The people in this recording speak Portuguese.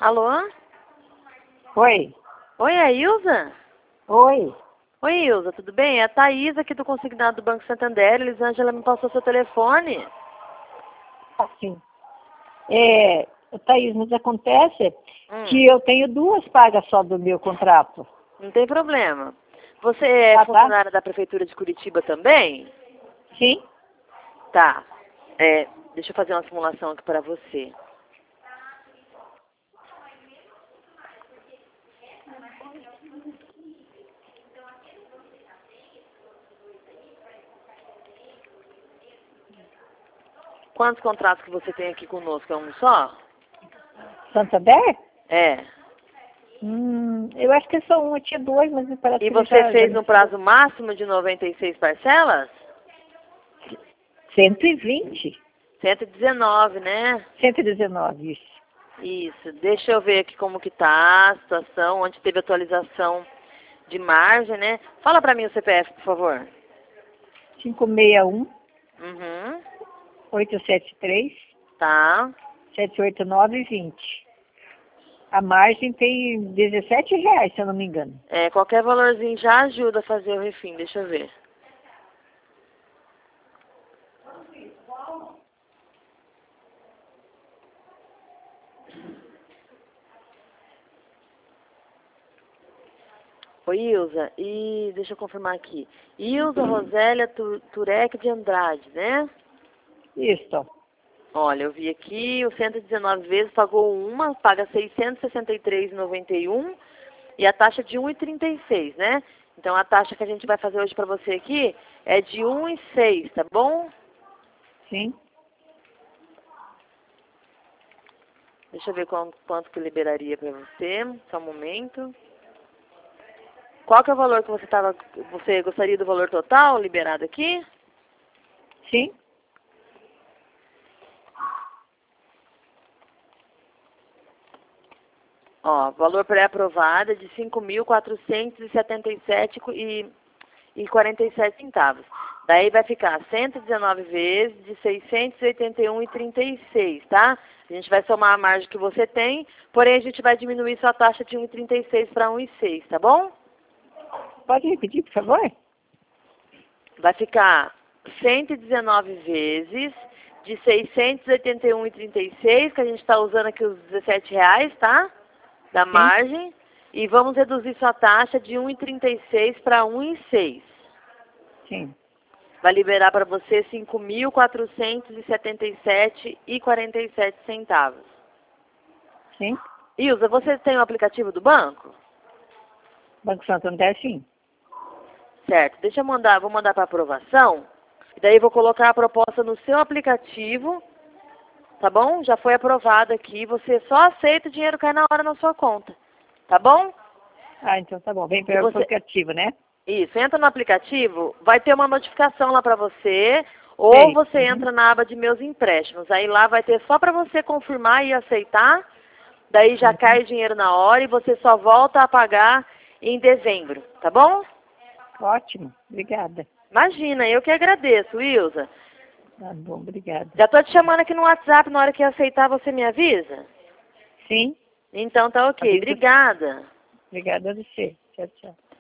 Alô? Oi. Oi, é a Ilza? Oi. Oi, Ilza, tudo bem? É a Thaís aqui do Consignado do Banco Santander. Elisângela me passou seu telefone. Assim. Thaís, mas acontece Hum, que eu tenho 2 pagas só do meu contrato. não tem problema. Você é Tá? funcionária da Prefeitura de Curitiba também? Sim? Tá. Deixa eu fazer uma simulação aqui para você. Quantos contratos que você tem aqui conosco? É um só? Santander? É. Eu acho que só um. Eu tinha 2, mas me parece E que ele você já fez me um prazo máximo de 96 parcelas? 120. 119, né? 119, isso. Isso. Deixa eu ver aqui como que tá a situação, onde teve atualização de margem, né? Fala pra mim o CPF, por favor. 561, Uhum. 873, Tá. 789 e 20. A margem tem R$17, se eu não me engano. Qualquer valorzinho já ajuda a fazer o refim, deixa eu ver. Oi, Ilza, e deixa eu confirmar aqui. Ilza Rosélia Turek de Andrade, né? Isso. Olha, eu vi aqui, o 119 vezes pagou uma, paga 663,91 e a taxa de 1,36, né? Então a taxa que a gente vai fazer hoje para você aqui é de 1,6, tá bom? Sim. Deixa eu ver quanto que liberaria para você, só um momento. Qual que é o valor que você gostaria do valor total liberado aqui? Sim. Ó, valor pré-aprovado é de 5.477,47 centavos. Daí vai ficar 119 vezes de 681,36, tá? A gente vai somar a margem que você tem, porém a gente vai diminuir sua taxa de 1,36 para 1,6, tá bom? Pode repetir, por favor? Vai ficar 119 vezes de 681,36, que a gente está usando aqui os R$17, tá? Da Sim. margem. E vamos reduzir sua taxa de 1,36 para 1,6. Sim. Vai liberar para você 5.477,47 centavos. Sim. Ilza, você tem o aplicativo do banco? Banco Santander, sim. Certo. Vou mandar para aprovação. E daí vou colocar a proposta no seu aplicativo, tá bom? Já foi aprovado aqui. Você só aceita, o dinheiro cai na hora na sua conta. Tá bom? Então tá bom. Vem E pelo aplicativo, né? Isso, entra no aplicativo, vai ter uma notificação lá para você, ou Sei. você entra na aba de meus empréstimos. Aí lá vai ter só para você confirmar e aceitar, daí já cai o dinheiro na hora e você só volta a pagar em dezembro, tá bom? Ótimo. Obrigada. Imagina, eu que agradeço, Ilza. Tá bom, obrigada. Já tô te chamando aqui no WhatsApp, na hora que aceitar você me avisa? Sim. Então tá ok, Avisa. obrigada. Obrigada a você. Tchau, tchau.